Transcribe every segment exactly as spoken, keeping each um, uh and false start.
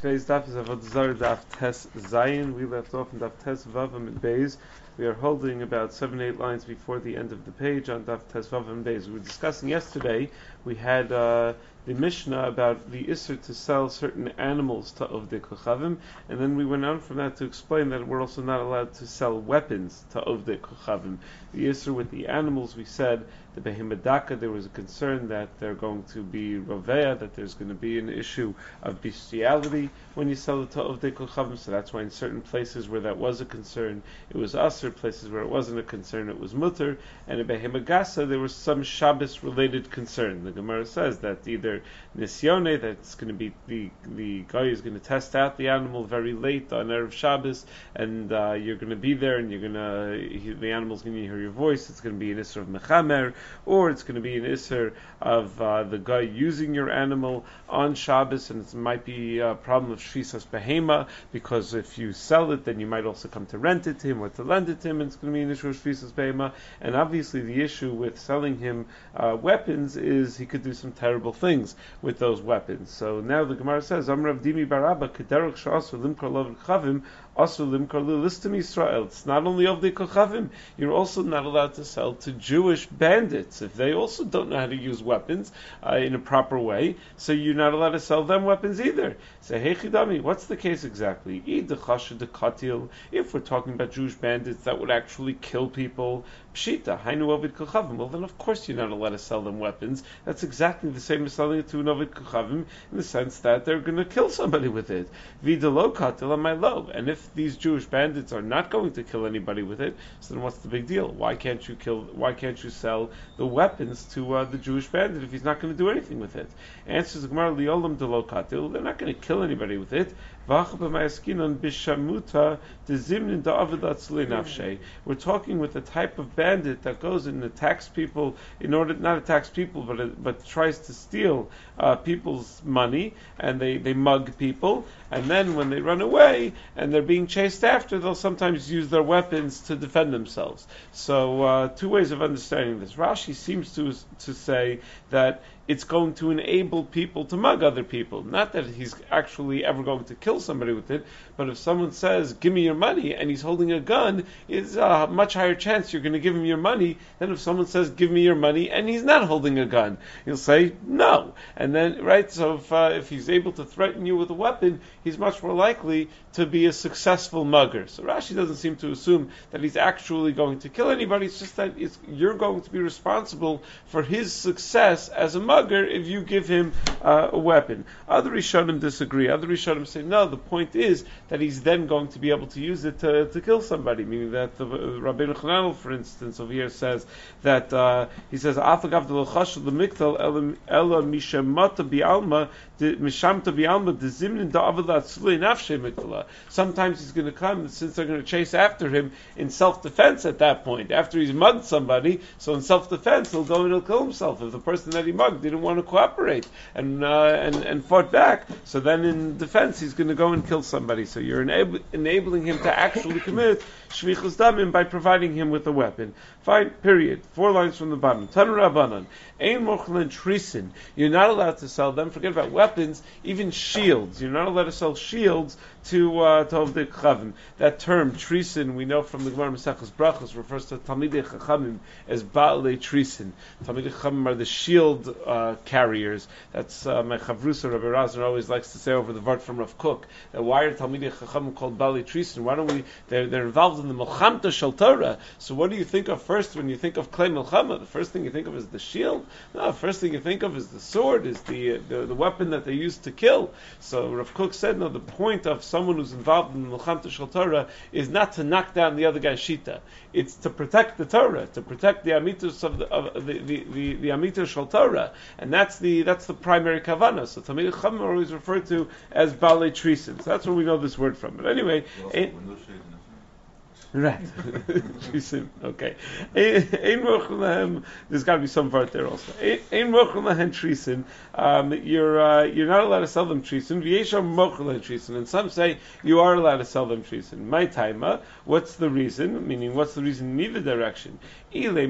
Today's daf is Avodah Zarah daf Tes Zayin. We left off in daf Tes Vavam and Beis. We are holding about seven, eight lines before the end of the page on daf Tes Vavam and Beis. We were discussing yesterday. We had uh, the Mishnah about the Isser to sell certain animals to Ovdei Kochavim, and then we went on from that to explain that we're also not allowed to sell weapons to Ovdei Kochavim. The Isser with the animals, we said, the Behemadaka, there was a concern that they're going to be Rovea, that there's going to be an issue of bestiality when you sell it to Ovdei Kochavim, so that's why in certain places where that was a concern, it was Asr, places where it wasn't a concern, it was Mutter, and in Behemagasa, there was some Shabbos-related concern. The Gemara says that either Nisyone, that's going to be, the, the guy is going to test out the animal very late on Erev Shabbos, and uh, you're going to be there, and you're going to, the animal's going to hear your voice, it's going to be an Isser of Mechamer, or it's going to be an Isser of uh, the guy using your animal on Shabbos, and it might be a problem of Shvisas Behema, because if you sell it, then you might also come to rent it to him or to lend it to him, and it's going to be an issue of Shvisas Behema. And obviously the issue with selling him uh, weapons is he could do some terrible things with those weapons. So now the Gemara says, Amrav Dimi Barabba, Kederach Sha'asu Limkar Lav Chavim, Also Limkar Lilistim Yisrael. It's not only of the Kochavim, you're also not allowed to sell to Jewish bandits if they also don't know how to use weapons uh, in a proper way, so you're not allowed to sell them weapons either. So hey Chidami, what's the case exactly? If we're talking about Jewish bandits that would actually kill people, Pshita, Hainu Ovid Kochavim, well then of course you're not allowed to sell them weapons. That's exactly the same as selling it to an Ovid Kochavim in the sense that they're going to kill somebody with it. Vidalo Katil my love. And if these Jewish bandits are not going to kill anybody with it, so then what's the big deal? Why can't you kill? Why can't you sell the weapons to uh, the Jewish bandit if he's not going to do anything with it? Answers the Gemara, Liolam de lo katil. They're not going to kill anybody with it. We're talking with the type of bandit that goes and attacks people in order not attacks people, but but tries to steal uh, people's money, and they, they mug people, and then when they run away and they're being chased after, they'll sometimes use their weapons to defend themselves. So uh, two ways of understanding this. Rashi seems to to say that it's going to enable people to mug other people. Not that he's actually ever going to kill somebody with it, but if someone says, give me your money, and he's holding a gun, it's a much higher chance you're going to give him your money than if someone says, give me your money, and he's not holding a gun. He'll say, no. And then, right, so if, uh, if he's able to threaten you with a weapon, he's much more likely to be a successful mugger. So Rashi doesn't seem to assume that he's actually going to kill anybody, it's just that it's, you're going to be responsible for his success as a mugger if you give him uh, a weapon. Other Rishonim disagree. Other Rishonim say, no, the point is that he's then going to be able to use it to, to kill somebody, meaning that the, uh, Rabbeinu Chananel, for instance, over here says that, uh, he says, Afagav de l'chashel l'miktal ela mishamata bi'alma mishamta bi'alma dezimnin da'avalat tzlei nafshe miktala. Sometimes he's going to come, since they're going to chase after him in self-defense at that point, after he's mugged somebody, so in self-defense he'll go and he'll kill himself if the person that he mugged didn't want to cooperate and uh, and and fought back. So then in defense he's going to go and kill somebody. So you're enab- enabling him to actually commit shvichus damim by providing him with a weapon. Fine, period. Four lines from the bottom. Tan Rabbanan. Ein mochlen trisin. You're not allowed to sell them. Forget about weapons, even shields. You're not allowed to sell shields to uh, to Ovdei Kochavim. That term trisin, we know from the Gemara Maseches Brachos, refers to Talmidei Chachamim as Baalei trisin. Talmidei Chachamim are the shield uh, carriers. That's uh, my Chavrusa Rabbi Razner always likes to say over the Vart from Rav Kook, that why are Talmidei Chachamim called Baalei trisin? Why don't we? They're they're involved in the Melchamta Shel Torah. So what do you think of first when you think of Klei Melchama? The first thing you think of is the shield. No, the first thing you think of is the sword, is the, uh, the the weapon that they used to kill. So Rav Kook said, no, the point of someone who's involved in the Melchamta Shel Torah is not to knock down the other guy's shita. It's to protect the Torah, to protect the amitus of the of the the, the, the amitus Shel Torah, and that's the that's the primary kavana. So Talmidei Chachamim are always referred to as Baalei Trisin. So that's where we know this word from. But anyway, Right. Trisin. Okay. Ein mochel lahem. There's got to be some part there also. Ein mochel lahem trisin. Um, you're uh, you're not allowed to sell them trisin. V'yesham mochel lahem trisin. And some say you are allowed to sell them trisin. My taima. What's the reason? Meaning, what's the reason in either direction? If the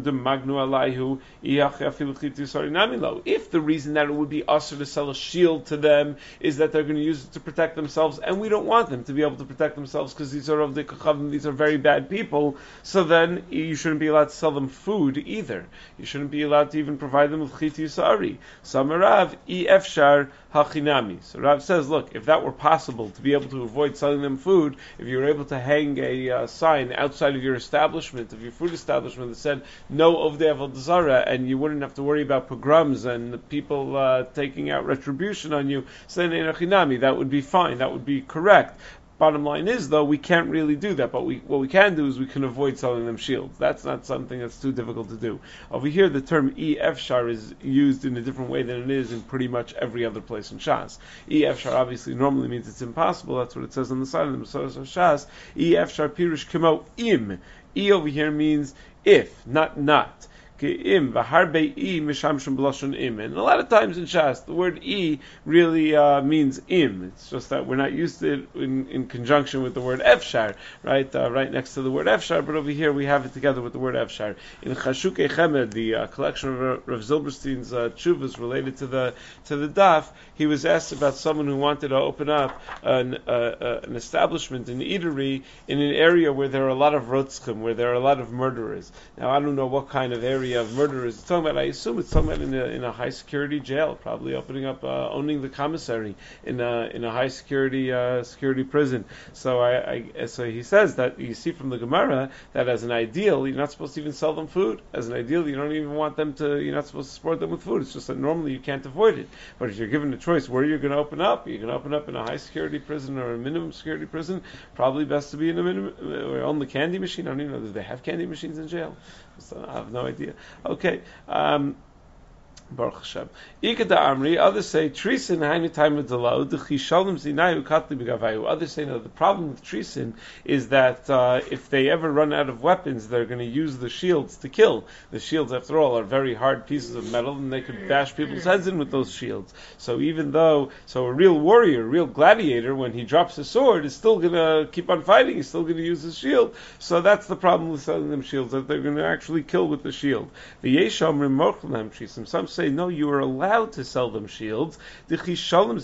reason that it would be usher to sell a shield to them is that they're going to use it to protect themselves, and we don't want them to be able to protect themselves because these are of the kachavim, these are very bad people, so then you shouldn't be allowed to sell them food either. You shouldn't be allowed to even provide them with chiti yisari. Samarav i efshar hachinami. So Rav says, look, if that were possible to be able to avoid selling them food, if you were able to hang a uh, sign outside of your establishment, of your food establishment, that said no Ovdei Avodah Zarah, and you wouldn't have to worry about pogroms and people uh, taking out retribution on you, so then that would be fine, that would be correct. Bottom line is, though, we can't really do that, but we, what we can do is we can avoid selling them shields. That's not something that's too difficult to do. Over here, the term E Efshar is used in a different way than it is in pretty much every other place in Shas. E Efshar obviously normally means it's impossible. That's what it says on the side of the Masorah of Shas. E Efshar pirush kemo im. E over here means if, not not. Im, v'harbe i mishamshim b'lashon im. And a lot of times in Shas, the word i really uh, means im. It's just that we're not used to it in, in conjunction with the word efshar, right? Uh, right next to the word efshar, but over here we have it together with the word efshar. In Chashukei Chemed, the uh, collection of Rav Zilberstein's uh, tshuvas related to the to the daf, he was asked about someone who wanted to open up an, uh, uh, an establishment, an eatery, in an area where there are a lot of rotzchim, where there are a lot of murderers. Now, I don't know what kind of area of murderers it's talking about. I assume it's talking about in a, in a high security jail, probably opening up, uh, owning the commissary in a in a high security uh, security prison. So I, I so he says that you see from the Gemara that as an ideal, you're not supposed to even sell them food. As an ideal, you don't even want them to. You're not supposed to support them with food. It's just that normally you can't avoid it. But if you're given a choice where you're going to open up, you're going to open up in a high security prison or a minimum security prison. Probably best to be in a minimum or on the candy machine. I don't even know. Do they have candy machines in jail? So I have no idea. Okay. Um, Baruch Hashem. Ikeda Amri, others say, Trisin hainu time delau, the chishalim zinayu katli b'gavayu. Others say, no, the problem with Trisin is that uh, if they ever run out of weapons, they're going to use the shields to kill. The shields, after all, are very hard pieces of metal, and they could bash people's heads in with those shields. So even though, so a real warrior, a real gladiator, when he drops his sword, is still going to keep on fighting, he's still going to use his shield. So that's the problem with selling them shields, that they're going to actually kill with the shield. The Yesham Rimochlem Trisim, some say, no, you are allowed to sell them shields. Because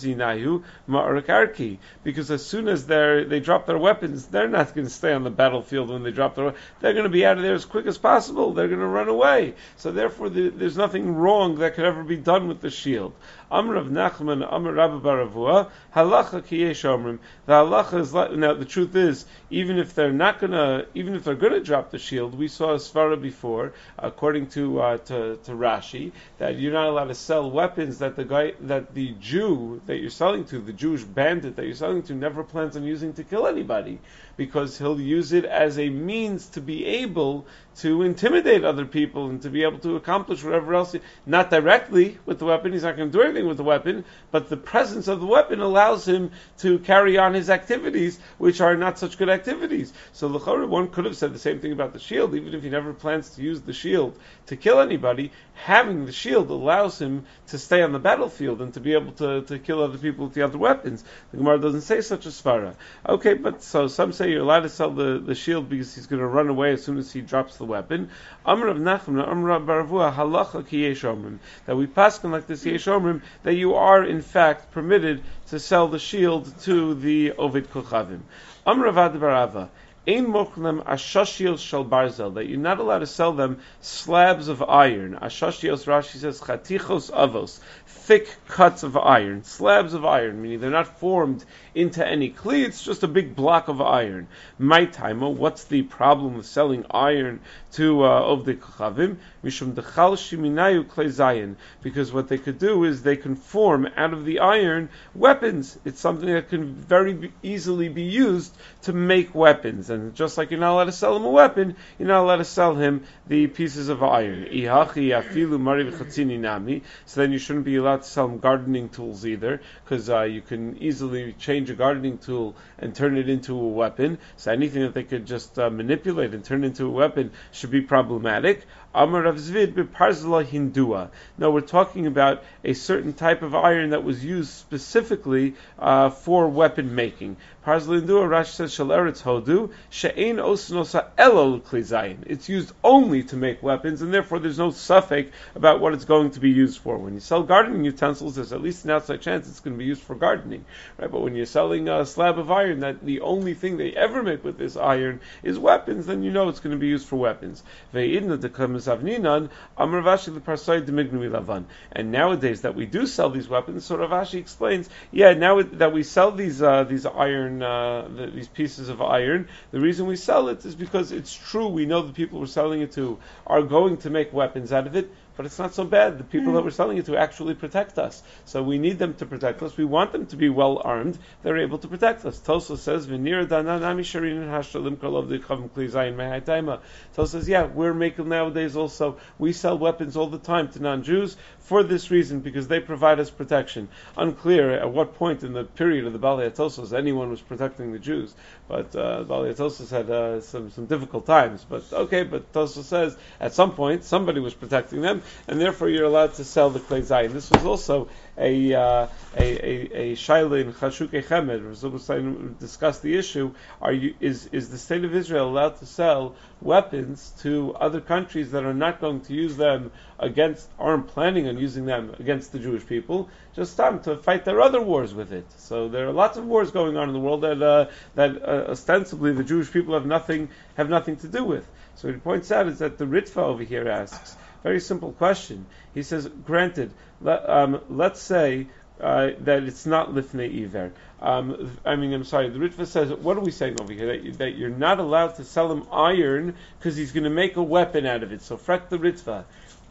as soon as they they drop their weapons, they're not going to stay on the battlefield when they drop their weapons. They're going to be out of there as quick as possible. They're going to run away. So therefore, the, there's nothing wrong that could ever be done with the shield. Amr Rav Nachman, Amr Rabba Baravua, halacha ki yesh omrim. The halacha is like, now the truth is, even if they're not gonna, even if they're gonna drop the shield, we saw a svara before, according to, uh, to to Rashi, that you're not allowed to sell weapons that the guy, that the Jew that you're selling to, the Jewish bandit that you're selling to, never plans on using to kill anybody, because he'll use it as a means to be able to intimidate other people and to be able to accomplish whatever else, he, not directly with the weapon, he's not going to do anything with the weapon, but the presence of the weapon allows him to carry on his activities, which are not such good activities. So l'chorah, one could have said the same thing about the shield, even if he never plans to use the shield to kill anybody, having the shield allows him to stay on the battlefield and to be able to, to kill other people with the other weapons. The Gemara doesn't say such a svara. Okay, but so some say you're allowed to sell the, the shield because he's going to run away as soon as he drops the weapon. Amr of Nachman, Amr of Baravua, halacha ki yesh omrim. That we paskin like this yesh omrim, that you are in fact permitted to sell the shield to the Ovid Kochavim. Amr of Ad Barava, Ein mochlem ashashios shel barzel, that you're not allowed to sell them slabs of iron. Ashashios, Rashi says, chatichos avos, thick cuts of iron, slabs of iron, meaning they're not formed into any kli, it's just a big block of iron. My taimo, what's the problem with selling iron to uh, Ovdei Kochavim? Mishum dechal shiminayu klei zayin, because what they could do is they can form out of the iron weapons. It's something that can very be easily be used to make weapons. And just like you're not allowed to sell him a weapon, you're not allowed to sell him the pieces of iron. Ihachi afilu mari v'chatzini nami. So then you shouldn't be allowed allowed to sell them gardening tools either, because uh, you can easily change a gardening tool and turn it into a weapon. So anything that they could just uh, manipulate and turn into a weapon should be problematic. Amar Rav Zvid beparzla hindua. Now we're talking about a certain type of iron that was used specifically uh, for weapon making. Parzla hindua, Rashi says, shel eretz hodu she'ein osnosa elo l'kli. It's used only to make weapons, and therefore there's no suffix about what it's going to be used for. When you sell gardening utensils, there's at least an outside chance it's going to be used for gardening, right? But when you're selling a slab of iron that the only thing they ever make with this iron is weapons, then you know it's going to be used for weapons. And nowadays that we do sell these weapons, so Rav Ashi explains, yeah, now that we sell these uh, these iron, uh, the, these pieces of iron, the reason we sell it is because it's true. We know the people we're selling it to are going to make weapons out of it. But it's not so bad. The people that we're selling it to actually protect us. So we need them to protect us. We want them to be well armed. They're able to protect us. Tosa says, Tosa says, yeah, we're making nowadays also, we sell weapons all the time to non-Jews for this reason, because they provide us protection. Unclear at what point in the period of the Balei Tosos anyone was protecting the Jews. But uh, Balei Tosos had uh, some, some difficult times. But okay, but Tosa says, at some point, somebody was protecting them, and therefore you're allowed to sell the Klei Zayin. This was also a uh, a a, a shaila in Chashukei Chemed. Rav Zilberstein discussed the issue: Are you is is the state of Israel allowed to sell weapons to other countries that are not going to use them against, aren't planning on using them against the Jewish people, just time to fight their other wars with it? So there are lots of wars going on in the world that uh, that uh, ostensibly the Jewish people have nothing have nothing to do with. So what he points out is that the Ritva over here asks, very simple question. He says, granted, let, um, let's say uh, that it's not lifnei iver. Um, I mean, I'm sorry, the Ritva says, what are we saying over here? That, you, that you're not allowed to sell him iron because he's going to make a weapon out of it. So, fret the Ritva.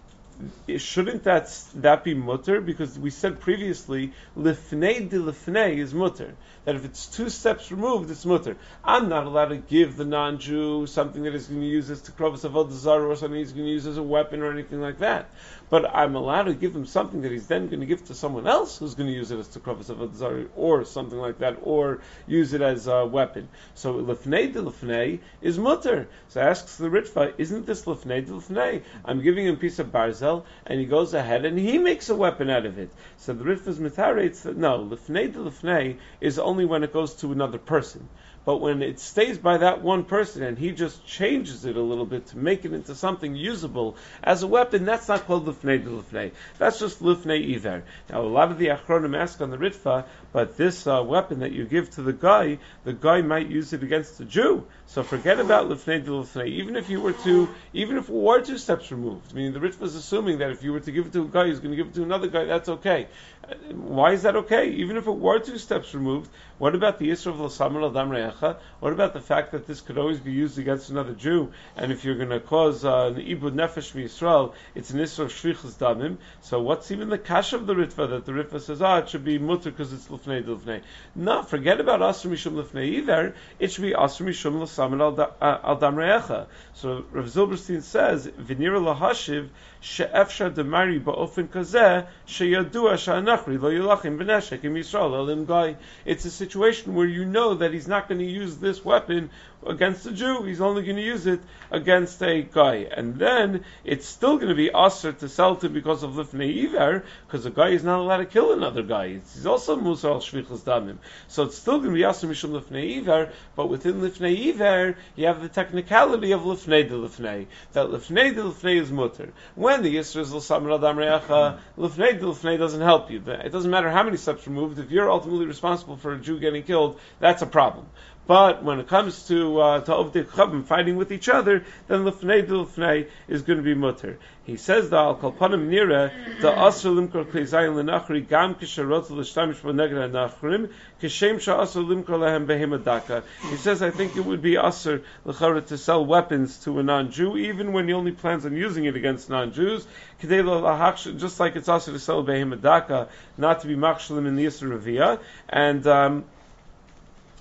Shouldn't that that be mutter? Because we said previously, lifnei de lifnei is mutter. That if it's two steps removed, it's mutter. I'm not allowed to give the non-Jew something that he's going to use as tekrovas avodah zarah, or something he's going to use as a weapon or anything like that. But I'm allowed to give him something that he's then going to give to someone else who's going to use it as tekrovas avodah zarah, or something like that, or use it as a weapon. So lifnei de lifnei is mutter. So asks the Ritva, isn't this lifnei de lifnei? I'm giving him a piece of barzel, and he goes ahead and he makes a weapon out of it. So the Ritva's mitarates that no, lifnei de lifnei is only when it goes to another person. But when it stays by that one person and he just changes it a little bit to make it into something usable as a weapon, that's not called lifnei de lifnei. That's just lifnei iver. Now, a lot of the achronim ask on the Ritva, but this uh, weapon that you give to the guy, the guy might use it against the Jew. So forget about lifnei de lifnei. Even if you were to, even if it were two steps removed, meaning the Ritva is assuming that if you were to give it to a guy who's going to give it to another guy, that's okay. Why is that okay? Even if it were two steps removed, what about the Isra of L'Samar al Dam Re'echa? What about the fact that this could always be used against another Jew? And if you're going to cause uh, an Ibud Nefesh Yisrael, it's an Isra of Shrichus Damim. So what's even the kash of the Ritva, that the Ritva says, ah, it should be mutter because it's L'fnei L'fnei? No, forget about Asr Mishum L'fnei either. It should be Asr Mishum L'Samar al Dam Re'echa. So Rav Zilberstein says, V'nira L'Hashiv, she'efshar demari ba'ofen kazeh sheyadua sha'anachri lo yilachim b'neshek im Yisrael elim gai. It's a situation where you know that he's not going to use this weapon against a Jew. He's only going to use it against a guy. And then it's still going to be usher to sell to because of lifnei iver, because a guy is not allowed to kill another guy. It's, he's also musar al shvichas damim. So it's still going to be usher mishum lifnei iver, but within lifnei iver, you have the technicality of lifnei de lifnei. That lifnei de lifnei is mutter. When the Yisra is l'samar al dam re'echa, lifnei de lifnei doesn't help you. It doesn't matter how many steps removed. If you're ultimately responsible for a Jew getting killed, that's a problem. But when it comes to uh, to Ovdei Chabim fighting with each other, then Lefnei de Lefnei is going to be mutter. He says that Al Kalpanim Nira the Asr Limkor Klei Zayin Lenachri Gam Kisharot L'Shtamish B'Neged Nachrim Kishem Sha Asr Limkor Lehem Behema Daka. He says, I think it would be Asr L'Chara to sell weapons to a non-Jew, even when he only plans on using it against non-Jews. Kedei L'Lahach, just like it's Asr to sell Behema Daka, not to be Machshalim in the Yisra Raviyah. And um,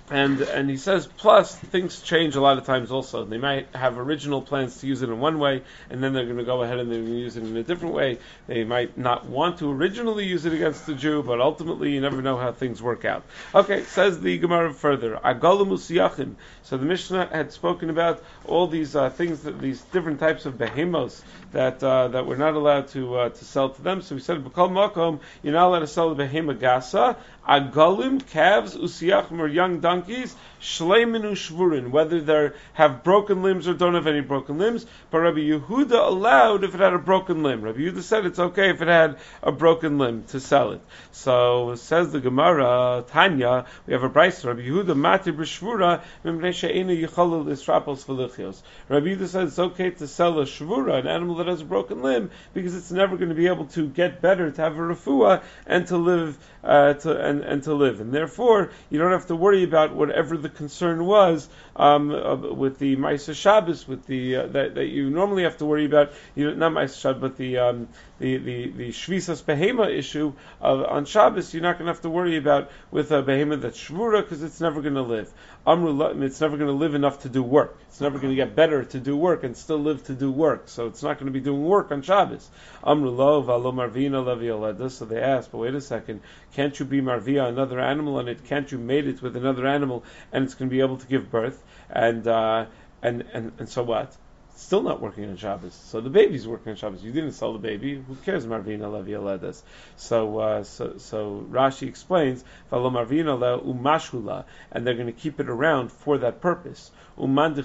And and he says, plus things change a lot of times. Also, they might have original plans to use it in one way, and then they're going to go ahead and they're going to use it in a different way. They might not want to originally use it against the Jew, but ultimately you never know how things work out. Okay, says the Gemara further. Agalim usiyachim. So the Mishnah had spoken about all these uh, things, that these different types of behemos that uh, that we're not allowed to uh, to sell to them. So we said, b'kol makom, you're not allowed to sell the behema gasa. Agalim, calves, usiyachim, or young donkeys, shleimin ushvurin, whether they have broken limbs or don't have any broken limbs. But Rabbi Yehuda allowed if it had a broken limb. Rabbi Yehuda said it's okay if it had a broken limb to sell it. So says the Gemara, Tanya, we have a brayso. Rabbi Yehuda mati b'shvura mimnei she'ena yicholel israpos v'lichios. Rabbi Yehuda said it's okay to sell a shvura, an animal that has a broken limb, because it's never going to be able to get better, to have a refuah, and to live, uh, to and, and to live. And therefore, you don't have to worry about whatever the concern was um, uh, with the Ma'aser Shabbos, with the uh, that, that you normally have to worry about. You know, not Ma'aser Shabbos, but the um, the the the Shvisas Behema issue of, on Shabbos. You're not going to have to worry about with a Behema that's Shvura, because it's never going to live. Amru, it's never going to live enough to do work. It's never going to get better to do work and still live to do work. So it's not going to be doing work on Shabbos. Amru lo v'alo marvina levi oleda. So they asked, but wait a second, can't you be marvia another animal on it? Can't you mate it with another animal and it's going to be able to give birth? And uh, and and and so what? Still not working on Shabbos. So the baby's working on Shabbos. You didn't sell the baby. Who cares? Marvina levi oledas. So uh, so so Rashi explains v'alo marvina le umashula, and they're going to keep it around for that purpose. And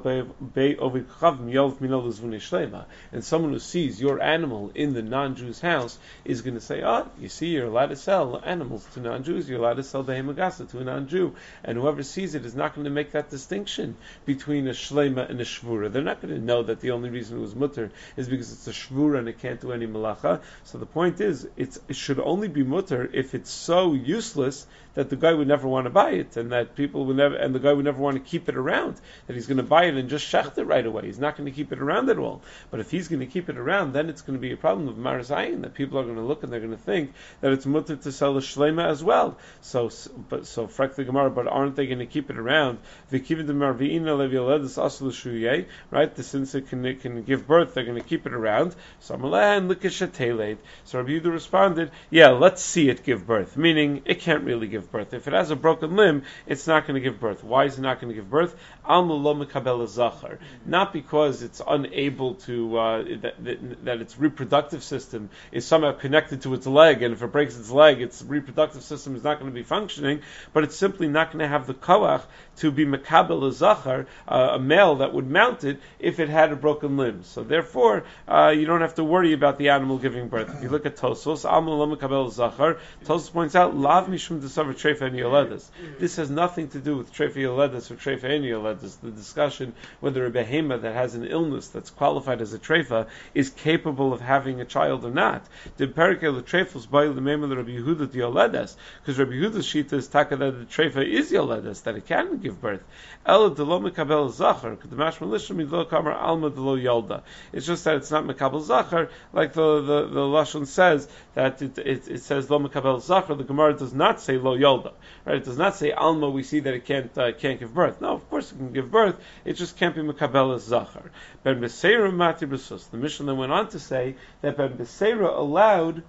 someone who sees your animal in the non-Jew's house is going to say, oh, you see, you're allowed to sell animals to non-Jews, you're allowed to sell behema gasa to a non-Jew, and whoever sees it is not going to make that distinction between a shleima and a shvura. They're not going to know that the only reason it was mutter is because it's a shvura and it can't do any malacha. So the point is, it's, it should only be mutter if it's so useless that the guy would never want to buy it, and that people would never, and the guy would never want to keep it around. That he's going to buy it and just shecht it right away. He's not going to keep it around at all. But if he's going to keep it around, then it's going to be a problem of maras ayin, that people are going to look and they're going to think that it's mutter to sell a shleima as well. So, but so frak the Gemara, but aren't they going to keep it around? Right? The, since it can, it can give birth, they're going to keep it around. So Rabbi Yehuda responded, yeah, let's see it give birth. Meaning, it can't really give birth. If it has a broken limb, it's not going to give birth. Why is it not going to give birth? Not because it's unable to, uh, that, that, that its reproductive system is somehow connected to its leg, and if it breaks its leg, its reproductive system is not going to be functioning, but it's simply not going to have the koach to be mekabel a zachar, uh, a male that would mount it, if it had a broken limb. So therefore, uh, you don't have to worry about the animal giving birth. If you look at Tosos, Alma lo mekabel zachar, Tosos points out, lav mishum desavar treifa and yoledas. This has nothing to do with treifa yoledas or treifa and yoledas. The discussion whether a behema that has an illness that's qualified as a treifa is capable of having a child or not. The perikel the treifos by the name of the Rabbi Yehuda the yoledas, because Rabbi Yehuda's shita is taka that the treifa is yoledas, that it can give birth. Ela de lo mekabel zachar, the mashma lishim lo kamar alma de lo yolda. It's just that it's not mekabel zachar, like the the, the lashon says that it, it it says lo mekabel zachar. The Gemara does not say lo yolda, right? It does not say alma. We see that it can't uh, can't give birth. No, of course it can give birth. It just can't be mekabel as zachar. Ben beseira mati b'sus. The Mishnah then went on to say that Ben beseira allowed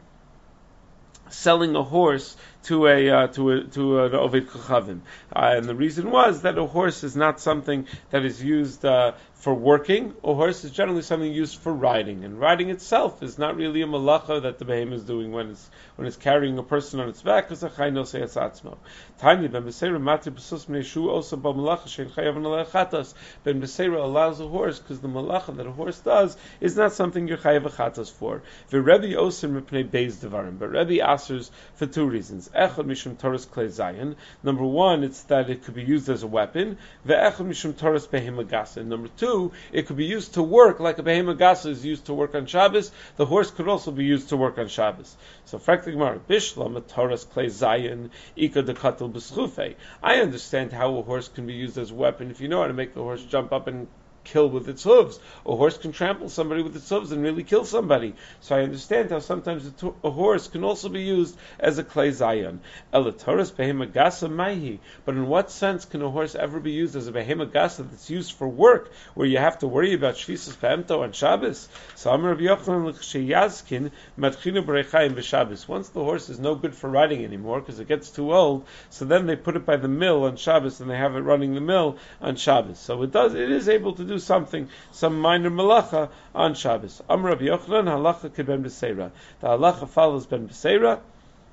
selling a horse to a uh, to a to an oved kochavim, uh, and the reason was that a horse is not something that is used uh, for working. A horse is generally something used for riding, and riding itself is not really a malacha that the behem is doing when it's when it's carrying a person on its back. Because a chay nosei atzmo. Tanya ben beseira mati b'sus meishu also ba malacha shein chayav nalechatas. Ben beseira allows a horse because the malacha that a horse does is not something you're chayav chatas for. The Rebbe osim mipnei beis devarim, but Rebbe asers for two reasons. Echad mishum Torah's klei zayin. Number one, it's that it could be used as a weapon. Ve'echad mishum Torah's behema gasa. Number two, it could be used to work like a behema gasa is used to work on Shabbos. The horse could also be used to work on Shabbos. So, frankly, Gemara, bishlam Torah's klei zayin ika dekatel b'schufei. I understand how a horse can be used as a weapon if you know how to make the horse jump up and kill with its hooves. A horse can trample somebody with its hooves and really kill somebody. So I understand how sometimes a, to- a horse can also be used as a clay zayon. Elatoris behema gasa maihi. But in what sense can a horse ever be used as a behema gasa that's used for work, where you have to worry about shvisas pemto on Shabbos? So Amar Rabbi Yochanan l'chsheyazkin matchinu b'reichayim b'Shabbos. Once the horse is no good for riding anymore because it gets too old, so then they put it by the mill on Shabbos and they have it running the mill on Shabbos. So it does, it is able to do something, some minor malacha on Shabbos. Amar Rabbi Yochanan halacha keben b'seira. The halacha follows ben b'seira.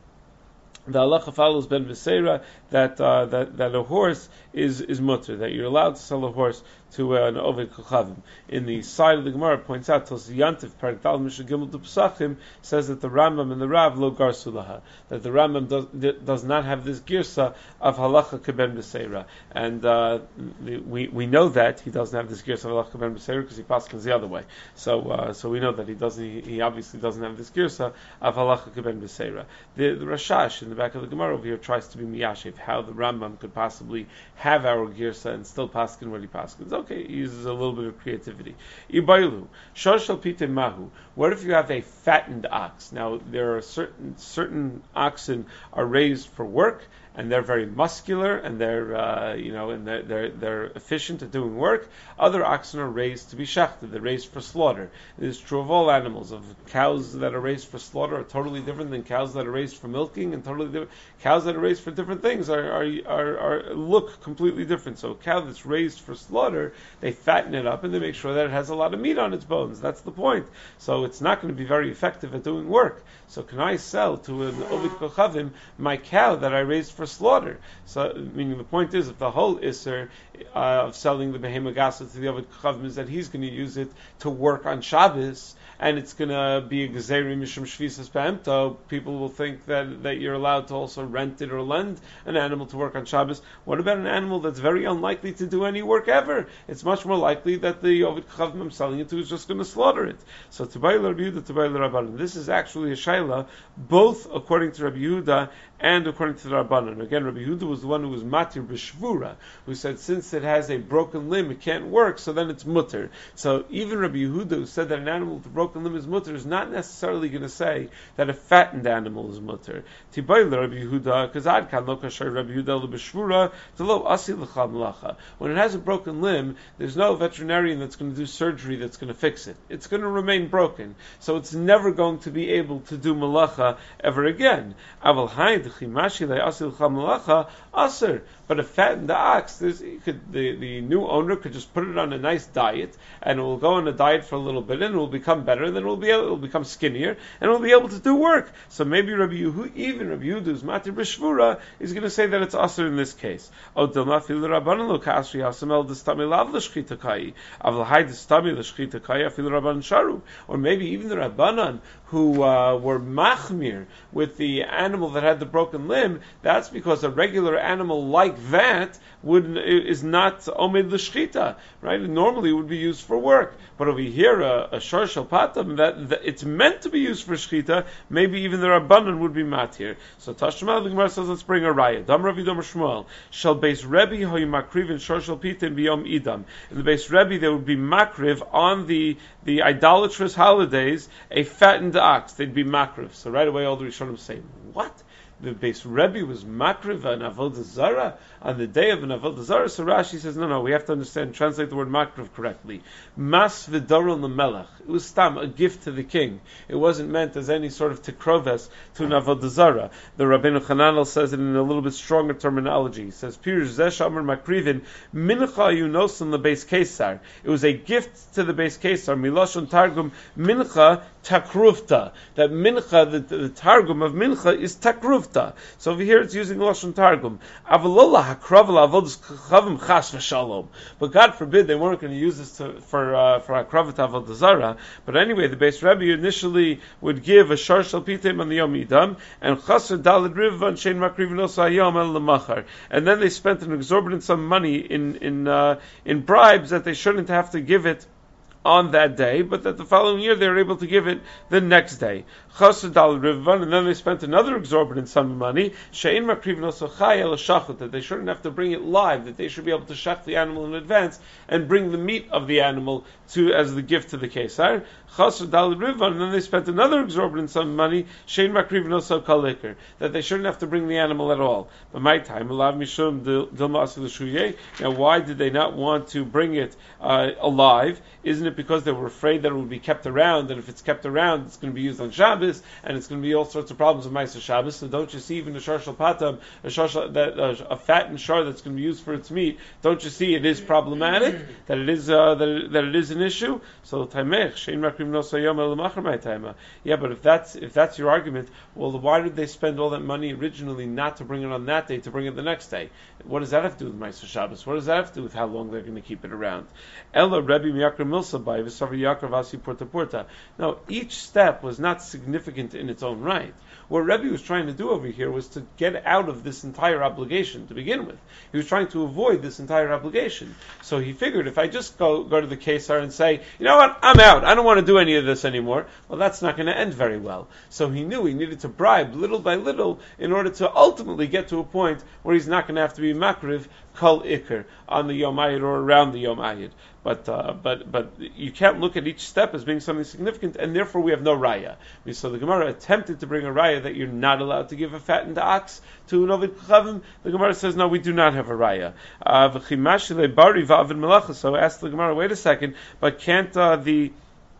The halacha follows ben b'seira that uh, that that a horse is is mutter, that you're allowed to sell a horse to uh, an oved kochavim. In the side of the Gemara, it points out Tos Yantiv Parak Dal Mishnah Gimel Du Pesachim says that the Rambam and the Rav lo garsulaha, that the Rambam does, does not have this girsa of halacha keben b'seira, and uh, we we know that he doesn't have this girsa of halacha keben b'seira because he paskins the other way. So uh, so we know that he doesn't. He, he obviously doesn't have this girsa of halacha keben b'seira. The the Rashash in the back of the Gemara over here tries to be miyashiv how the Rambam could possibly have our girsa and still paskin what he paskins. Okay, he uses a little bit of creativity. Ibailu, shoshal pite mahu. What if you have a fattened ox? Now there are certain certain oxen are raised for work, and they're very muscular, and they're uh, you know, and they're, they're they're efficient at doing work. Other oxen are raised to be shachted; they're raised for slaughter. It is true of all animals. Of cows that are raised for slaughter are totally different than cows that are raised for milking, and totally different. Cows that are raised for different things are are, are, are look completely different. So a cow that's raised for slaughter, they fatten it up and they make sure that it has a lot of meat on its bones. That's the point. So it's not going to be very effective at doing work. So can I sell to an ovid kochavim my cow that I raised for slaughter? So, meaning the point is, if the whole isser uh, of selling the behema gasa to the ovid kochavim is that he's going to use it to work on Shabbos, and it's going to be a gezeri mishum shvisas be'emto, people will think that, that you're allowed to also rent it or lend an animal to work on Shabbos. What about an animal that's very unlikely to do any work ever? It's much more likely that the ovid kochavim I'm selling it to is just going to slaughter it. So Tubayil Rabbi Yehuda, Tubayil Rabbanan. This is actually a shayla, both according to Rabbi Yehuda and according to the Rabbanan. Again, Rabbi Yehuda was the one who was matir b'shvura, who said since it has a broken limb, it can't work, so then it's mutter. So even Rabbi Yehuda, who said that an animal with a broken limb is mutter, is not necessarily going to say that a fattened animal is mutter. Tibayil Rabbi Yehuda, because ad kan lo kasher Rabbi Yehuda b'shvura to lo asi l'chal malacha. When it has a broken limb, there's no veterinarian that's going to do surgery that's going to fix it. It's going to remain broken, so it's never going to be able to do malacha ever again. Aval hain d'chimashi le'asi l'chal malacha aser. But a fattened ox, could, the, the new owner could just put it on a nice diet, and it will go on a diet for a little bit, and it will become better, and then it will be able, it will become skinnier, and it will be able to do work. So maybe Rabbi Yehuda, even Rabbi Yehuda's matir b'shvura, is going to say that it's aser in this case. Or maybe even the Rabbanan who uh, were machmir with the animal that had the broken limb, that's because a regular animal like that would is not omed l'shchita, right? Normally it would be used for work, but over here a, a shor shel patam that, that it's meant to be used for shchita. Maybe even the Rabbanan would be matir. So Tashma the Gemara says, let's bring a raya. Dam Ravi Dam Shmuel shall base Rebbe hoy makriv in shor shel pitim biyom idam. In the base Rebbe there would be makriv on the the idolatrous holidays a fattened ox. They'd be makriv. So right away all the Rishonim say, what? The base Rebbe was makriv an avodah zara on the day of an avodah zara. So Rashi says, no, no, we have to understand, translate the word makriv correctly. Mas v'doron l'melech. It was stam, a gift to the king. It wasn't meant as any sort of tikroves to an avodah zara. The Rabbeinu Chananel says it in a little bit stronger terminology. He says, Pirush zesh amar makrivin mincha yunosan the base kesar. It was a gift to the base kesar. Miloshon targum mincha takrufta. That mincha, the, the, the targum of mincha is takrufta. So over here it's using Lashon Targum. But God forbid they weren't going to use this to, for uh, for Hakravat Avodah Zarah. But anyway, the Beis Rebbe initially would give a shar shel pitim on the Yom Idam and chaser daled rivan shein makrivin osa hayom el lemachar. And then they spent an exorbitant sum of money in in uh, in bribes that they shouldn't have to give it on that day, but that the following year they were able to give it the next day. Chasad Rivvan, and then they spent another exorbitant sum of money, Shein Makriv Nosachai El Shachut, that they shouldn't have to bring it live, that they should be able to shach the animal in advance and bring the meat of the animal to as the gift to the Kesar. Chasad Rivvan, and then they spent another exorbitant sum of money, Shein Makriv Nosach Kalikar, that they shouldn't have to bring the animal at all. But my time, Alav Mishum Dilma Asil Shuye. Now, why did they not want to bring it uh, alive? Isn't it because they were afraid that it would be kept around, and if it's kept around, it's going to be used on Shabbos, and it's going to be all sorts of problems with Ma'aser Shabbos? So don't you see, even a shar shel patam, a shar shel, that uh, a fattened shar that's going to be used for its meat, don't you see it is problematic, that it is uh, that, it, that it is an issue? So taimech shein makrim noso yom el machar my taima. Yeah, but if that's if that's your argument, well, why did they spend all that money originally not to bring it on that day, to bring it the next day? What does that have to do with Ma'aser Shabbos? What does that have to do with how long they're going to keep it around? Ella Rebbe Miyakar Milsa by V'Savar Yakar Vasi Porta Porta. Now, each step was not significant in its own right. What Rebbe was trying to do over here was to get out of this entire obligation to begin with. He was trying to avoid this entire obligation. So he figured, if I just go go to the Kesar and say, you know what, I'm out, I don't want to do any of this anymore, well, that's not going to end very well. So he knew he needed to bribe little by little in order to ultimately get to a point where he's not going to have to be makriv kol ikr on the Yom Ayid or around the Yom Ayid. But uh, but but you can't look at each step as being something significant, and therefore we have no raya. So the Gemara attempted to bring a raya that you're not allowed to give a fattened ox to an ovid chavim. The Gemara says no, we do not have a raya. Uh, so ask the Gemara, wait a second, but can't uh, the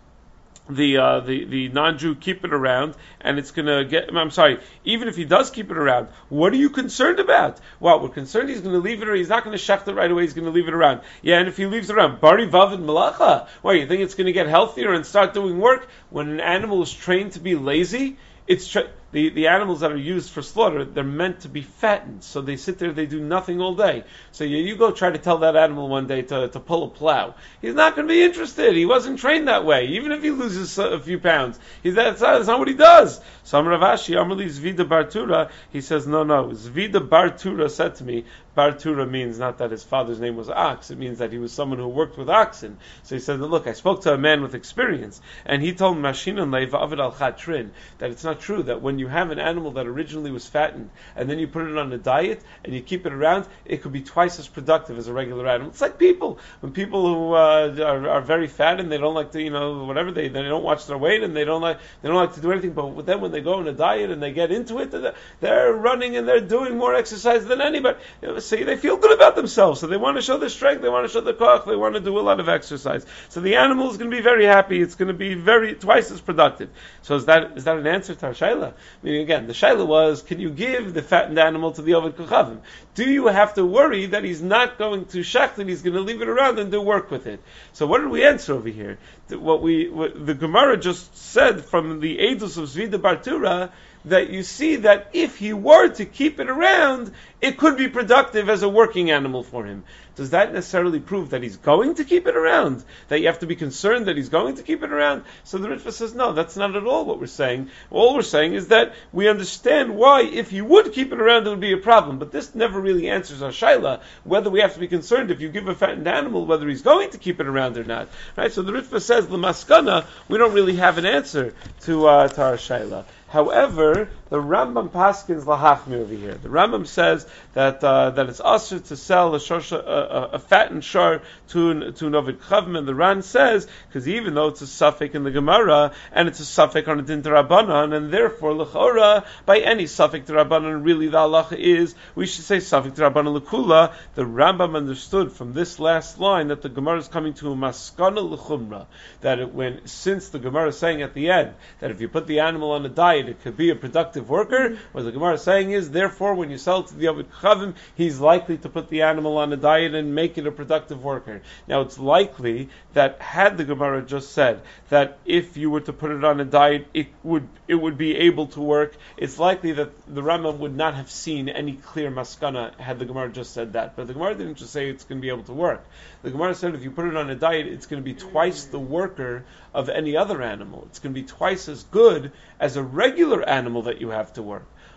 the uh, the the non-Jew keep it around, and it's going to get. I'm sorry. Even if he does keep it around, what are you concerned about? Well, we're concerned he's going to leave it, or he's not going to shecht it right away. He's going to leave it around. Yeah, and if he leaves it around, bari vav and malacha. Why, you think it's going to get healthier and start doing work when an animal is trained to be lazy? It's tra- the the animals that are used for slaughter, they're meant to be fattened. So they sit there, they do nothing all day. So you, you go try to tell that animal one day to, to pull a plow. He's not going to be interested. He wasn't trained that way. Even if he loses a few pounds, he's that's not, that's not what he does. So Amar Rav Ashi, Amar li Zvida Bartura, he says, no, no. Zvida Bartura said to me, Bartura means not that his father's name was Ox. It means that he was someone who worked with oxen. So he said, look, I spoke to a man with experience, and he told Mashinan Leiva Avid al Chatrin that it's not true that when you have an animal that originally was fattened, and then you put it on a diet, and you keep it around, it could be twice as productive as a regular animal. It's like people. When people who uh, are, are very fat and they don't like to, you know, whatever, they they don't watch their weight, and they don't like they don't like to do anything, but then when they go on a diet and they get into it, they're running and they're doing more exercise than anybody. See, they feel good about themselves, so they want to show their strength, they want to show their koch, they want to do a lot of exercise. So the animal is going to be very happy. It's going to be very twice as productive. So is that is that an answer to our shaila? Meaning again, the shaila was, can you give the fattened animal to the Ovid Kochavim? Do you have to worry that he's not going to shecht it, he's going to leave it around and do work with it? So what did we answer over here? What we what the Gemara just said from the Eidos of Zvida Bartura, that you see that if he were to keep it around, it could be productive as a working animal for him. Does that necessarily prove that he's going to keep it around? That you have to be concerned that he's going to keep it around? So the Ritva says, no, that's not at all what we're saying. All we're saying is that we understand why, if he would keep it around, it would be a problem. But this never really answers our shaila, whether we have to be concerned if you give a fattened animal, whether he's going to keep it around or not. Right? So the Ritva says, the maskana, we don't really have an answer to, uh, to our shaila. However, the Rambam paskins lahachmi over here. The Rambam says that uh, that it's usher to sell a, shor, a, a, a fattened shar to an, to an ovid chavim, and the Ran says, because even though it's a suffix in the Gemara and it's a suffix on a din d'Rabbanan, and therefore l'chora by any suffix d'Rabbanan, really the halacha is we should say suffix d'Rabbanan l'kula. The Rambam understood from this last line that the Gemara is coming to a maskana l'chumra, that it, when since the Gemara is saying at the end that if you put the animal on a diet, it could be a productive worker. What the Gemara is saying is, therefore, when you sell it to the Ovid Chavim, he's likely to put the animal on a diet and make it a productive worker. Now, it's likely that had the Gemara just said that if you were to put it on a diet, it would it would be able to work, it's likely that the Rambam would not have seen any clear maskana had the Gemara just said that. But the Gemara didn't just say it's going to be able to work. The Gemara said if you put it on a diet, it's going to be twice the worker of any other animal. It's going to be twice as good as a regular animal that you have to work.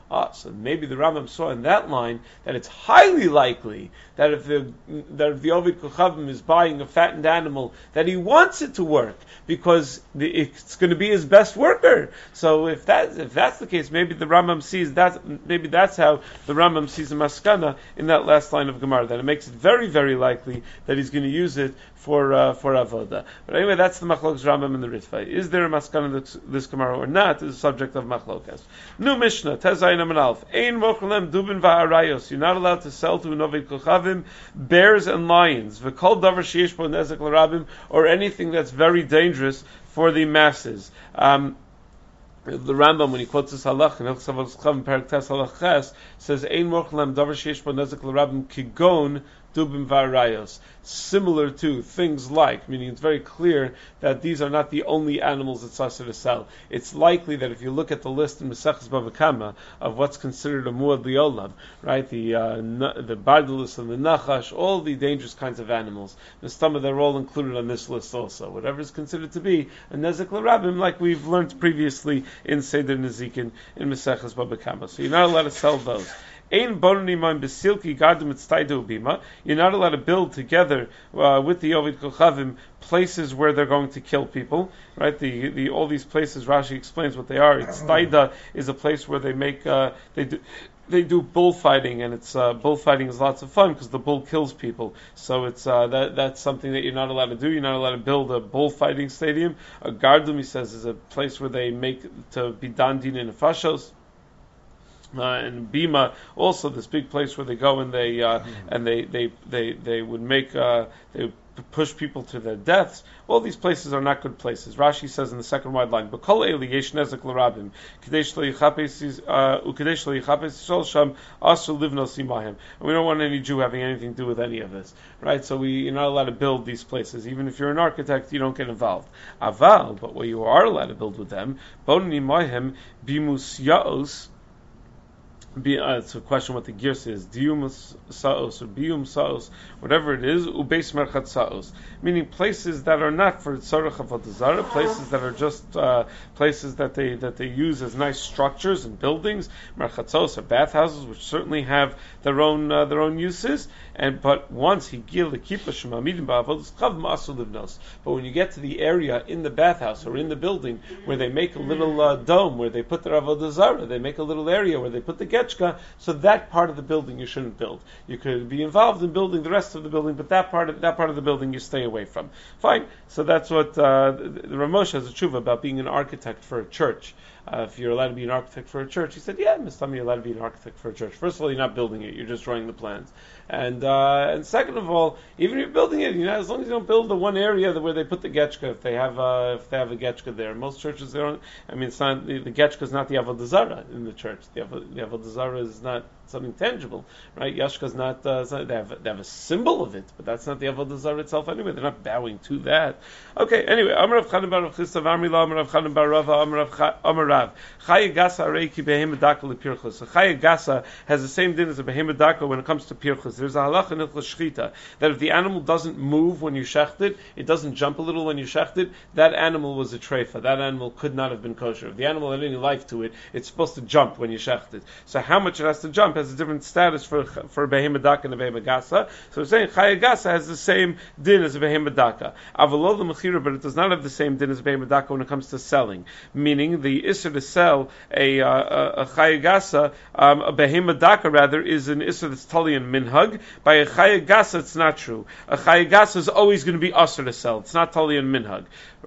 Ah, so maybe the Rambam saw in that line that it's highly likely that if the that if the Ovid Kochavim is buying a fattened animal, that he wants it to work because the, it's going to be his best worker. So if that if that's the case, maybe the Rambam sees that maybe that's how the Rambam sees a maskana in that last line of Gemara. That it makes it very very likely that he's going to use it for uh, for avoda. But anyway, that's the Machlokes Rambam and the Ritva. Is there a maskana this, this Gemara or not? Is the subject of Machlokas. New Mishnah Tezayin Amanalf. Ein mochalem dubin va'arayos. You're not allowed to sell to an Ovid Kochavim bears and lions. V'kol davar sheyesh bo nezek l'rabim, or anything that's very dangerous for the masses. Um, The Rambam, when he quotes this halach in Hilchos Avodas Kochavim Perek Tes halach Ches, says Ein mochalem davar sheyesh bo nezek l'rabim kigon dubim va'arayos. Similar to things like, meaning it's very clear that these are not the only animals it's assur to sell. It's likely that if you look at the list in Maseches Bava Kama of what's considered a muad liolam, right, the uh, the bardulus and the nachash, all the dangerous kinds of animals, the stomach, they're all included on this list also. Whatever is considered to be a nezek l'rabim, like we've learned previously in Seder Nezikin in Maseches Bava Kama. So you're not allowed to sell those. You're not allowed to build together uh, with the Ovid Kochavim places where they're going to kill people, right? The the all these places, Rashi explains what they are. It's Taida is a place where they make uh, they do. They do bullfighting, and it's uh, bullfighting is lots of fun because the bull kills people. So it's uh, that that's something that you're not allowed to do. You're not allowed to build a bullfighting stadium. A gardum, he says, is a place where they make to be dandin in fashos. Uh, and Bima, also this big place where they go and they uh, and they, they, they, they would make uh, they would push people to their deaths. All these places are not good places. Rashi says in the second wide line, "B'kol eli yesh nezek l'rabim, kadesh leyichapes ukadesh leyichapes shol sham asur livnos imahem." And we don't want any Jew having anything to do with any of this, right? So we, you're not allowed to build these places. Even if you're an architect, you don't get involved. Aval, but what you are allowed to build with them, bon imahem bimus yaos. Be, uh, it's a question what the gears is. Dium saos or bium saos, whatever it is. Ubeis merchat saos, meaning places that are not for tzarech avodah zarah, places that are just uh, places that they that they use as nice structures and buildings. Merchat saos are bathhouses, which certainly have their own uh, their own uses. And but once he gil lekipa shemamidim ba'avodas kochavim asur livnos. But when you get to the area in the bathhouse or in the building where they make a little uh, dome where they put their avodah zarah, they make a little area where they put the getchka. So that part of the building you shouldn't build. You could be involved in building the rest of the building, but that part of that part of the building you stay away from. Fine. So that's what uh, the, the Ramosh has a tshuva about being an architect for a church. Uh, if you're allowed to be an architect for a church, he said, yeah, Mister Tommy, you're allowed to be an architect for a church. First of all, you're not building it; you're just drawing the plans. And uh, and second of all, even if you're building it, you know, as long as you don't build the one area where they put the getchka, if they have uh, if they have a getchka there, most churches they don't. I mean, it's not the, the getchka is not the avodah zarah in the church. The avodah, the avodah zarah is not something tangible, right? Yashka is not. Uh, not they have they have a symbol of it, but that's not the avodah zarah itself anyway. They're not bowing to that. Okay. Anyway, Amar Rav Chanan bar Rav Chisda Amri La Amar Rav Chanan bar Rava Amar Rav Chaya Gasa Reiki Behema Daka LePirchus. So Chaya Gasa has the same din as a Behema Daka when it comes to Pirchus. There's a halacha in Hilchos Shchita that if the animal doesn't move when you shecht it, it doesn't jump a little when you shecht it, that animal was a treifa. That animal could not have been kosher. If the animal had any life to it, it's supposed to jump when you shecht it. So how much it has to jump has a different status for for Behema Daka and a Behema Gasa. So we're saying Chaya Gasa has the same din as a Behema Daka. Avalol the Mechira, but it does not have the same din as a Behema Daka when it comes to selling. Meaning the Isser to sell a uh, a Chaya Gasa, um, a Behema Daka rather, is an Isser that's tali and minhag. By a Chaya Gasa, it's not true. A Chaya Gasa is always going to be Asr to sell. It's not tali and minhag.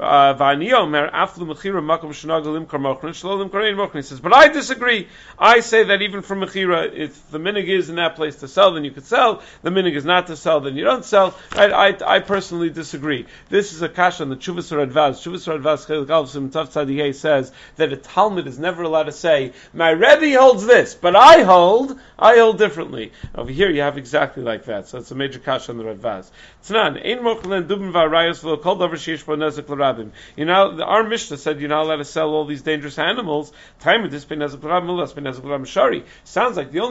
He says, but I disagree. I say that even for Mechira, if the minig is in that place to sell, then you could sell. The minig is not to sell, then you don't sell. Right? I, I personally disagree. This is a kasha on the Chuvas Radvaz. Chuvas Radvaz Chelik Aleph Sim Tav Tzadiyeh says that a Talmud is never allowed to say, my Rebbe holds this, but I hold, I hold differently. Over here you have exactly like that. So it's a major kasha on the Radvaz. Tznan, Ein Mochelen Dubin V'Arayos V'Lo Kol Davar Sheish Bo Nezek L'Rabim. You know, our Mishnah said you're not allowed to sell all these dangerous animals. Time of this Nezek L'Rabim, L'Las Nezek L'Rabim Shari. Sounds like the only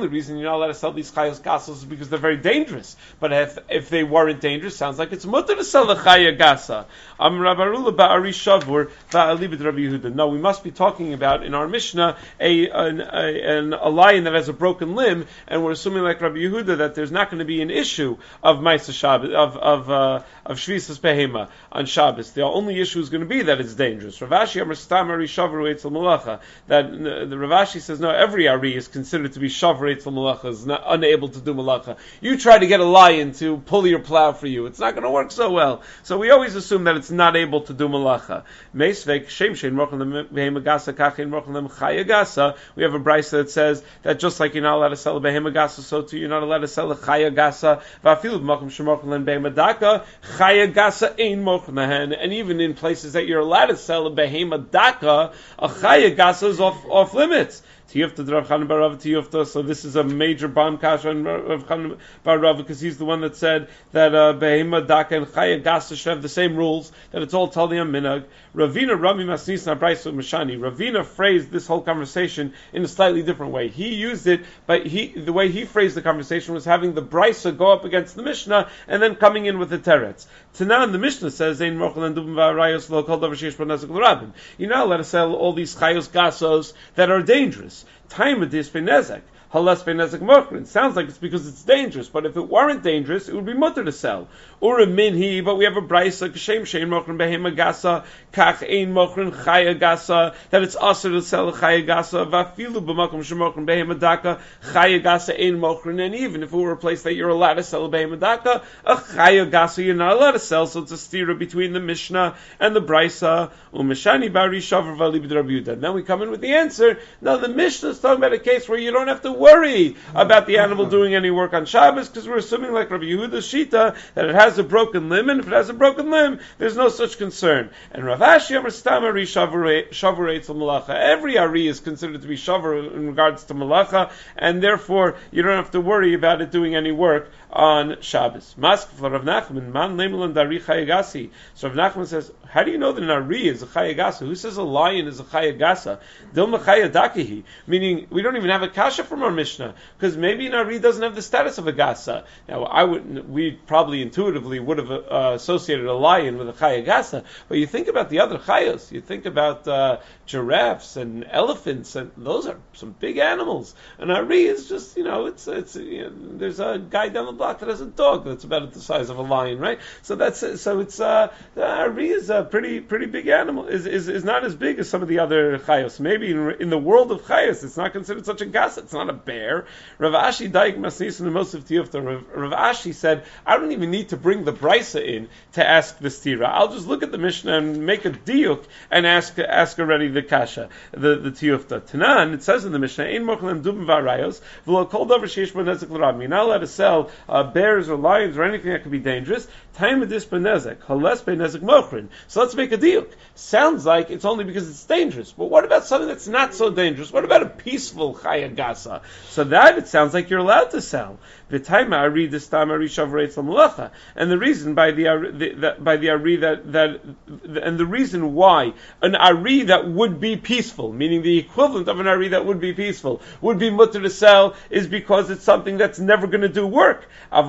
only reason you're not allowed to sell these chayos gasas is because they're very dangerous. But if if they weren't dangerous, sounds like it's mutter to sell the chaya gasa. Am Rabarula ba'ari shavur ba'alibid Rabbi Yehuda. No, we must be talking about in our Mishnah a an, a an, a lion that has a broken limb, and we're assuming like Rabbi Yehuda that there's not going to be an issue of Ma'aseh Shabbos of of uh, of Shvisas Behema on Shabbos. The only issue is going to be that it's dangerous. Ravashi Amar Stam Ari Shavru Eitzel Malacha. That uh, the Ravashi says no, every Ari is considered to be Shavru Eitzel Malacha, is not unable to do Malacha. You try to get a lion to pull your plow for you, it's not going to work so well. So we always assume that it's not able to do Malacha. Meisvek Shem Shein Rochel Behema Gasa Kachin Rochel Chaya Gasa. We have a brisa that says that just like you're not allowed to sell a Behema Gasa, so too you're not allowed to sell a Chaya Gasa. Vafilu B'makom Shemorchel Behema Daka Chaya Gasa Ein Mochnahen. And even in places that you're allowed to sell a Behema Daka, a Chaya Gasa is off off limits. Tiyufta Rav Chanan bar Rava Tiyufta. So this is a major bomb kasha on Rav Chanan bar Rava because he's the one that said that uh, Behema Daka and Chaya Gasa should have the same rules, that it's all Taliyam Minag. Ravina Rami Masnis Nabraisu Mashani. Ravina phrased this whole conversation in a slightly different way. He used it, but he the way he phrased the conversation was having the Brisa go up against the Mishnah and then coming in with the Teretz. Tanan, the Mishnah says, Ein Mochel and Dubim V'Arayos Lo Kol Davar Sheish Bo Nezek L'Rabim. You're not allowed to sell all these Chayos Gasos that are dangerous. Time of this Benezek. Halas Benezek Mochrin. Sounds like it's because it's dangerous, but if it weren't dangerous, it would be mutter to sell. Ura minhi, but we have a brisa, Kashem Shein Mochrin Behema Gasa, Kach Ein Mochrin Chaya Gasa, that it's also to sell a Chaya Gasa, Vafilu B'makom Shemochrin Behema Daka, Chaya Gasa Ein Mochrin, and even if it were a place that you're allowed to sell a Behema Daka, a Chaya Gasa you're not allowed to sell, so it's a stira between the Mishnah and the brisa, Umeshani Bari Shavar Valibid Rabbi Yehuda. Now we come in with the answer. Now the Mishnah is talking about a case where you don't have to worry about the animal doing any work on Shabbos, because we're assuming like Rabbi Yehuda's Shita that it has a broken limb, and if it has a broken limb, there's no such concern. And Rav Ashi Amar Stam Ari Shavur Eitzel Malacha. Every Ari is considered to be Shavur in regards to Malacha, and therefore you don't have to worry about it doing any work on Shabbos. Mask for Rav Nachman, Man Lemel Dari Chayagasi. So Rav Nachman says, how do you know that an Ari is a Chayagasa? Who says a lion is a Chayagasa? Dilma Chayadakihi. Meaning, we don't even have a kasha from our Mishnah, because maybe an Ari doesn't have the status of a Gasa. Now, I wouldn't, we probably intuitively would have uh, associated a lion with a Chayagasa, but you think about the other Chayos, you think about uh, giraffes and elephants, and those are some big animals. An Ari is just, you know, it's, it's, you know, there's a guy down the block that has a dog that's about the size of a lion, right? So that's, so it's, uh, the Ari is a pretty, pretty big animal, is, is, is not as big as some of the other Chayos. Maybe in, in the world of Chayos, it's not considered such a Gasa, it's not a bear. Rav Ashi Daik Masnis in the most of Tiyufta. Rav Ashi said, I don't even need to bring the Brisa in to ask the stira. I'll just look at the Mishnah and make a diuk and ask ask already the kasha, the, the Tiyufta. Tanan, it says in the Mishnah, Ein Mochel Dubim V'Arayos, V'lo Kol Davar Sheish Bo Nezek L'Rabim. You're not allowed to sell uh, bears or lions or anything that could be dangerous. Time of this Benezek, Hales Benezek Mochrin. So let's make a diuk. Sounds like it's only because it's dangerous. But what about something that's not so dangerous? What about a peaceful Chaya Gasa? So that it sounds like you're allowed to sell. The time I read this time I read Shavretz Malacha, and the reason by the, the, the by the Ari that that and the reason why an Ari that would be peaceful, meaning the equivalent of an Ari that would be peaceful, would be mutter to sell, is because it's something that's never going to do work. But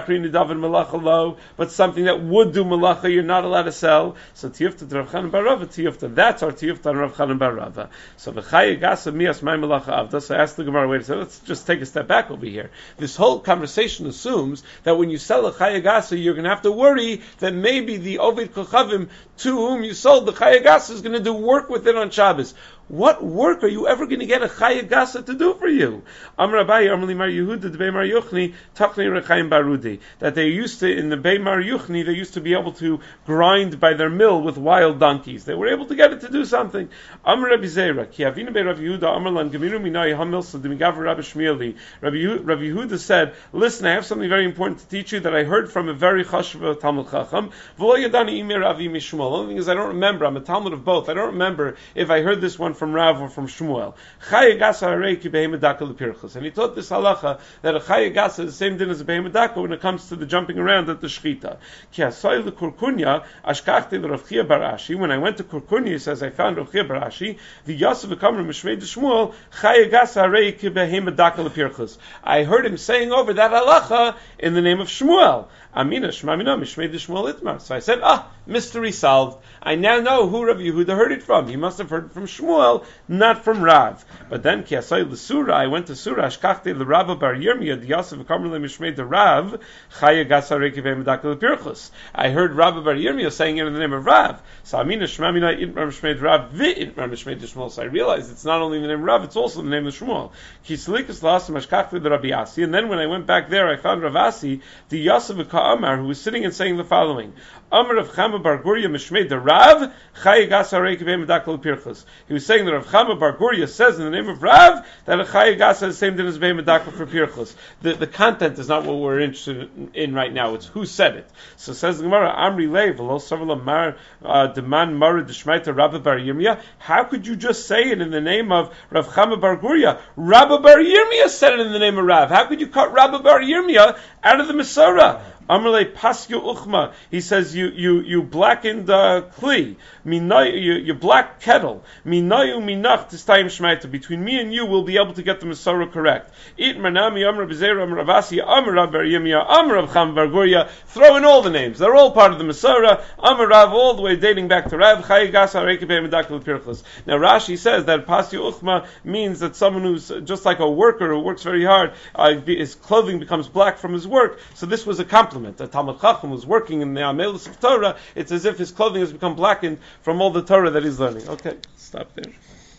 something that would do malacha, you're not allowed to sell. So tiyufta Rav Chanan bar Rava, tiyufta. That's our tiyufta on Rav Chanan bar Rava. So v'chaya gasa mias my malacha avda. So I asked the Gemara, wait a second, let's just take a step back over here. This whole conversation assumes that when you sell a chaya gasa, you're going to have to worry that maybe the ovid kochavim to whom you sold the chaya gasa is going to do work with it on Shabbos. What work are you ever going to get a chaya gasa to do for you? Amar Abaye, Amar Mar Yehuda, the Beimar Yuchni, Takni Rechaim Barudi. That they used to, in the Beimar Yuchni, they used to be able to grind by their mill with wild donkeys. They were able to get it to do something. Amar Rabbi Zera, Ki Avinu Be Rabbi Yehuda, Amar Lan Gemiru Minai Hamil Sadimigav Rabbi Shmieli. Rabbi Yehuda said, listen, I have something very important to teach you that I heard from a very chashuv Talmud Chacham. V'lo Yadani Imir Avi Mishmuel. The only thing is I don't remember. I'm a Talmud of both. I don't remember if I heard this one from Rav or from Shmuel. Chaya gasa harei ki behema daka lepirchus. And he taught this halacha that a chaya gasa is the same din as a behema daka when it comes to the jumping around at the shchita. Ki hasoy lekurkunya ashkachti l'Rav Chia bar Ashi. When I went to Kurkunya, he says, I found Rav Chia bar Ashi, the Yosef v'kamra mishmei de Shmuel, chaya gasa harei ki behema daka lepirchus. I heard him saying over that halacha in the name of Shmuel. Amina Shmamina Mishmei de Shmuel Itmar. So I said, ah, mystery solved. I now know who Rav Yehuda heard it from. He must have heard it from Shmuel, not from Rav. But then, ki asay l'sura, I went to Surah, ashkachti l'Rabba bar Yirmiyah, the Yosef v'kamar le'mishmei de Rav, chaya gasa reki ve'medaka l'pirchus. I heard Rabba bar Yirmiyah saying it in the name of Rav. So Amina Shmamina Itmar Mishmei de Rav, v'itmar Mishmei de Shmuel. So I realized it's not only in the name of Rav, it's also in the name of Shmuel. Ki slikas l'asam ashkachti l'Rabbi Asi. And then when I went back there, I found Rav Asi, the Yosef v'ka'amar, who was sitting and saying the following: Amar of Chama bar Guria Mishmei de Rav, Chaya Gasa Harei ki behema daka l'pirchus. He was saying that Rav Chama bar Guria says in the name of Rav that a Chaya Gasa is the same thing as behema daka for pirchus. The the content is not what we're interested in right now. It's who said it. So says the Gemara, Amri Lei v'lo savala mar deman mara d'shmaita Rabba bar Yirmiyah. How could you just say it in the name of Rav Chama bar Guria? Rabba bar Yirmiyah said it in the name of Rav. How could you cut Rabba bar Yirmiyah out of the Masorah? Amalei pasku uchma. He says you you you blackened uh, kli, minay you, you black kettle. Minayu minach tistayim shmaita. Between me and you, we'll be able to get the Masorah correct. It manami amar b'zeira amar Ravasi amar Rav bar Yirmiyah amar Rav Chama bar Guria. Throw in all the names. They're all part of the Masorah. Amar Rav, all the way dating back to Rav. Chaya gasa harei ki behema daka l'pirchus. Now Rashi says that pasku uchma means that someone who's just like a worker who works very hard, uh, his clothing becomes black from his work. So this was a compliment. A Talmud Chacham was working in the Amelus of Torah. It's as if his clothing has become blackened from all the Torah that he's learning. Okay, stop there.